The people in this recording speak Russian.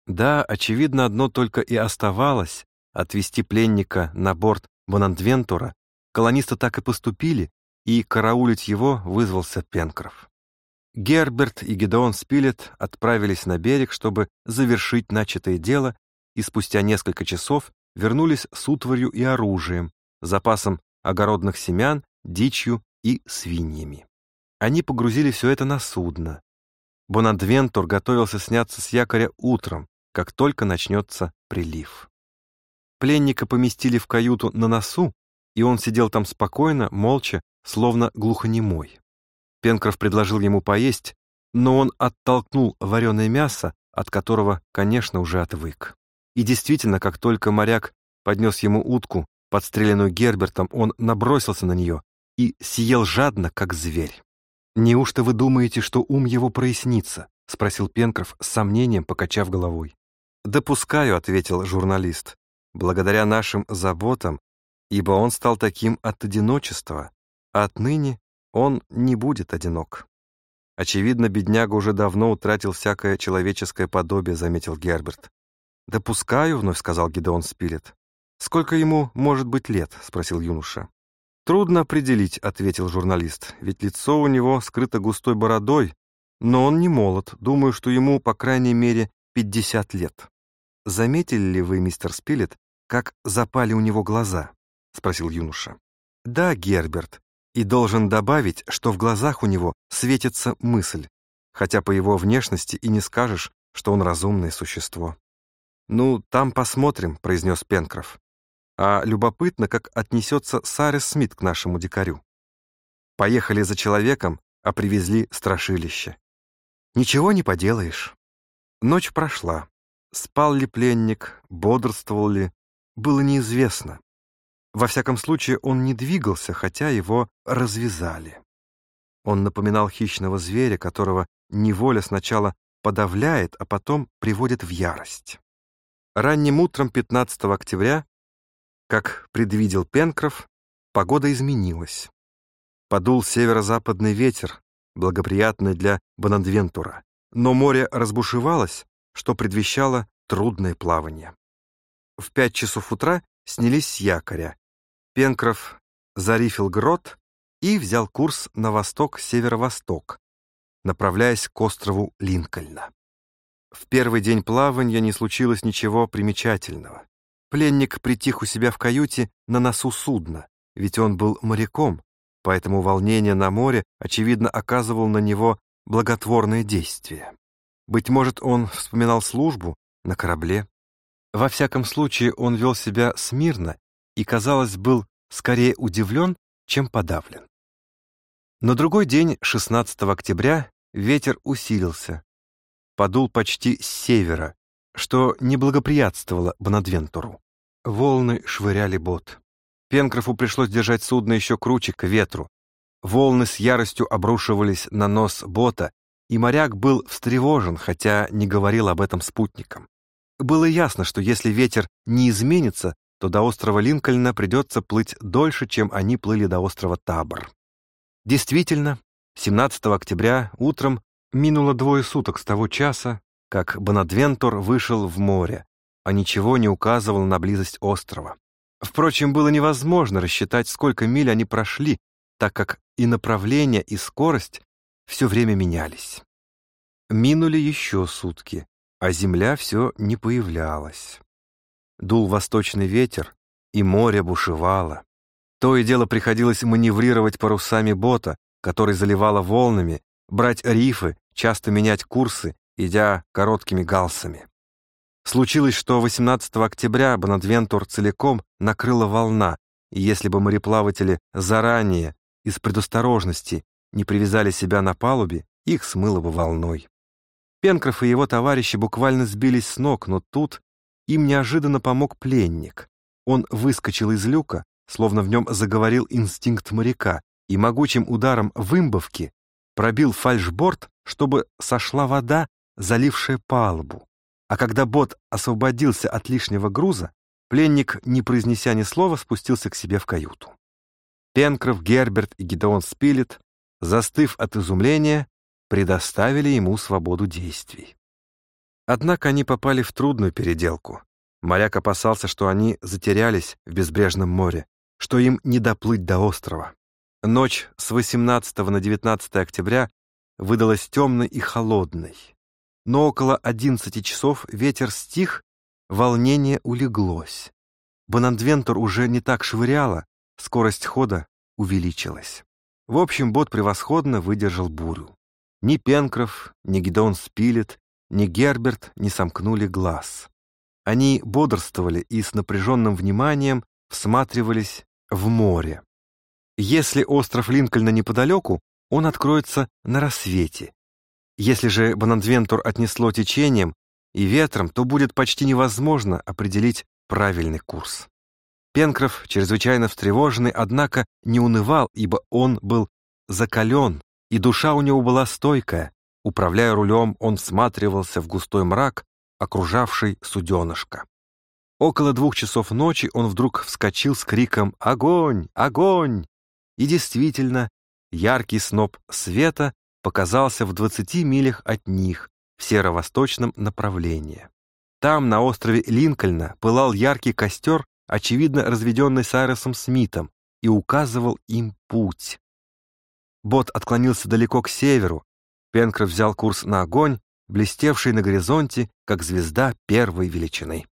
Да, очевидно, одно только и оставалось — отвезти пленника на борт Бонадвентура. Колонисты так и поступили, и караулить его вызвался Пенкроф. Герберт и Гедеон Спилет отправились на берег, чтобы завершить начатое дело, и спустя несколько часов вернулись с утварью и оружием, запасом огородных семян, дичью и свиньями. Они погрузили все это на судно. Бонадвентур готовился сняться с якоря утром, как только начнется прилив. Пленника поместили в каюту на носу, и он сидел там спокойно, молча, словно глухонемой. Пенкроф предложил ему поесть, но он оттолкнул вареное мясо, от которого, конечно, уже отвык. И действительно, как только моряк поднес ему утку, подстреленную Гербертом, он набросился на нее и съел жадно, как зверь. «Неужто вы думаете, что ум его прояснится?» — спросил Пенкроф с сомнением, покачав головой. «Допускаю», — ответил журналист, «благодаря нашим заботам, ибо он стал таким от одиночества, а отныне он не будет одинок». «Очевидно, бедняга уже давно утратил всякое человеческое подобие», — заметил Герберт. «Допускаю», — вновь сказал Гедеон Спилет. «Сколько ему может быть лет?» — спросил юноша. «Трудно определить», — ответил журналист, «ведь лицо у него скрыто густой бородой, но он не молод, думаю, что ему, по крайней мере, 50 лет». «Заметили ли вы, мистер Спилет, как запали у него глаза?» — спросил юноша. «Да, Герберт, и должен добавить, что в глазах у него светится мысль, хотя по его внешности и не скажешь, что он разумное существо». «Ну, там посмотрим», — произнес Пенкроф. «А любопытно, как отнесется Сайрес Смит к нашему дикарю. Поехали за человеком, а привезли страшилище. Ничего не поделаешь». Ночь прошла. Спал ли пленник, бодрствовал ли, было неизвестно. Во всяком случае, он не двигался, хотя его развязали. Он напоминал хищного зверя, которого неволя сначала подавляет, а потом приводит в ярость. Ранним утром 15 октября, как предвидел Пенкроф, погода изменилась. Подул северо-западный ветер, благоприятный для Бонадвентура, но море разбушевалось, что предвещало трудное плавание. В 5 часов утра снялись с якоря. Пенкроф зарифил грот и взял курс на восток-северо-восток, направляясь к острову Линкольна. В первый день плавания не случилось ничего примечательного. Пленник притих у себя в каюте на носу судна, ведь он был моряком, поэтому волнение на море, очевидно, оказывало на него благотворное действие. Быть может, он вспоминал службу на корабле. Во всяком случае, он вел себя смирно и, казалось, был скорее удивлен, чем подавлен. На другой день, 16 октября, ветер усилился. Подул почти с севера, что не благоприятствовало Бонадвентуру. Волны швыряли бот. Пенкрофу пришлось держать судно еще круче к ветру. Волны с яростью обрушивались на нос бота, и моряк был встревожен, хотя не говорил об этом спутникам. Было ясно, что если ветер не изменится, то до острова Линкольна придется плыть дольше, чем они плыли до острова Табор. Действительно, 17 октября утром минуло 2 суток с того часа, как Бонадвентур вышел в море, а ничего не указывало на близость острова. Впрочем, было невозможно рассчитать, сколько миль они прошли, так как и направление, и скорость все время менялись. Минули еще сутки, а земля все не появлялась. Дул восточный ветер, и море бушевало. То и дело приходилось маневрировать парусами бота, который заливало волнами, брать рифы, часто менять курсы, идя короткими галсами. Случилось, что 18 октября Бонадвентур целиком накрыла волна, и если бы мореплаватели заранее, из предосторожности, не привязали себя на палубе, их смыло бы волной. Пенкроф и его товарищи буквально сбились с ног, но тут им неожиданно помог пленник. Он выскочил из люка, словно в нем заговорил инстинкт моряка, и могучим ударом вымбовки пробил фальшборд, чтобы сошла вода, залившая палубу. А когда бот освободился от лишнего груза, пленник, не произнеся ни слова, спустился к себе в каюту. Пенкроф, Герберт и Гедеон Спилет, застыв от изумления, предоставили ему свободу действий. Однако они попали в трудную переделку. Моряк опасался, что они затерялись в безбрежном море, что им не доплыть до острова. Ночь с 18 на 19 октября выдалась темной и холодной. Но около 11 часов ветер стих, волнение улеглось. Бонадвентур уже не так швыряло, скорость хода увеличилась. В общем, бот превосходно выдержал бурю. Ни Пенкроф, ни Гидеон Спилет, ни Герберт не сомкнули глаз. Они бодрствовали и с напряженным вниманием всматривались в море. Если остров Линкольна неподалеку, он откроется на рассвете. Если же Бонадвентур отнесло течением и ветром, то будет почти невозможно определить правильный курс. Пенкроф, чрезвычайно встревоженный, однако не унывал, ибо он был закален, и душа у него была стойкая. Управляя рулем, он всматривался в густой мрак, окружавший суденышко. Около 2 часов ночи он вдруг вскочил с криком «Огонь! Огонь!» И действительно, яркий сноп света показался в 20 милях от них в северо-восточном направлении. Там, на острове Линкольна, пылал яркий костер, очевидно разведенный Сайрусом Смитом, и указывал им путь. Бот отклонился далеко к северу. Пенкроф взял курс на огонь, блестевший на горизонте, как звезда первой величины.